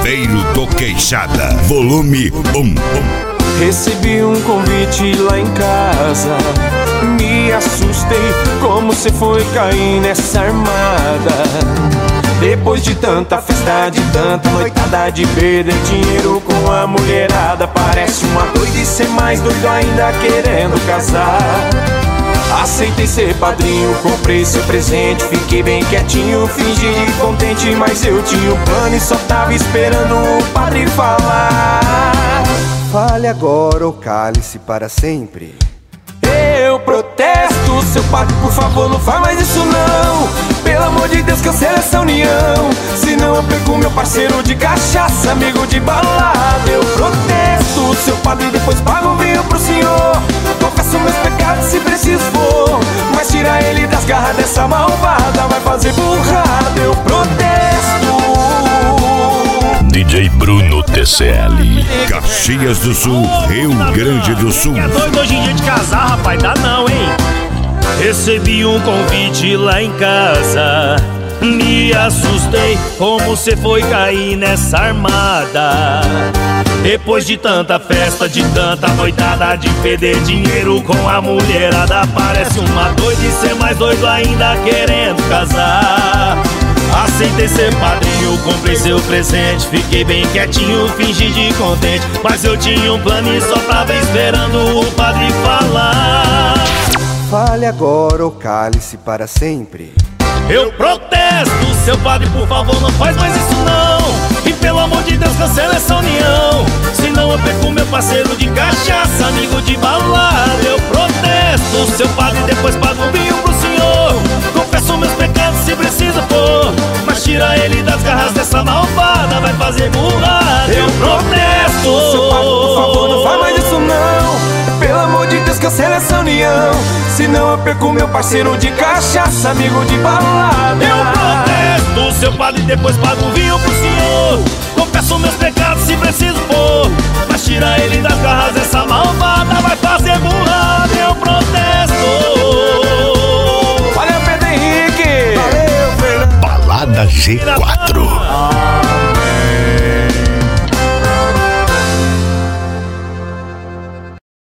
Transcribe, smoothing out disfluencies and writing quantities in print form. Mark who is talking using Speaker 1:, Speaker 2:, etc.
Speaker 1: Chaveiro do Queixada, volume 1.
Speaker 2: Recebi um convite lá em casa, me assustei como você foi cair nessa armada. Depois de tanta festa, de tanta noitada, de perder dinheiro com a mulherada, parece uma doida e ser mais doido ainda querendo casar. Aceitei ser padrinho, comprei seu presente, fiquei bem quietinho, fingi de contente, mas eu tinha um plano e só tava esperando o padre falar.
Speaker 3: Fale agora ou cale-se para sempre.
Speaker 2: Eu protesto, seu padre, por favor, não faz mais isso não. Pelo amor de Deus, cancela essa união, senão eu perco meu parceiro de cachaça, amigo de balada. Eu protesto, seu padre, depois pago o vinho pro senhor. Confesso meus pecados se preciso for, mas tira ele das garras dessa malvada, vai fazer burrada. Eu protesto.
Speaker 1: DJ Bruno TCL, Caxias do Sul, Rio Grande do Sul.
Speaker 4: É doido hoje em dia de casar, rapaz, dá não, hein? Recebi um convite lá em casa, me assustei como você foi cair nessa armada. Depois de tanta festa, de tanta noitada, de perder dinheiro com a mulherada, parece uma doida e ser mais doido ainda querendo casar. Aceitei ser padrinho, comprei seu presente, fiquei bem quietinho, fingi de contente, mas eu tinha um plano e só tava esperando o padre falar.
Speaker 3: Fale agora ou cale-se para sempre.
Speaker 4: Eu protesto, seu padre, por favor, não faz mais isso não. E pelo amor de Deus, cancela essa união, senão eu perco meu parceiro de cachaça, amigo de balada. Eu protesto, seu padre, depois pago um vinho pro senhor. Confesso meus pecados se preciso for, mas tira ele das garras dessa malvada, vai fazer burrada. Eu protesto,
Speaker 2: seu padre, por favor, não faz mais isso não. Pelo amor de Deus, cancela essa união, senão eu perco meu parceiro de cachaça, amigo de balada.
Speaker 4: Eu protesto, seu padre, depois pago um vinho pro senhor. Confesso meus pecados se preciso for, mas tira ele das garras dessa malvada, vai fazer burrada. Eu protesto.
Speaker 2: Valeu, Pedro Henrique.
Speaker 1: Balada G4.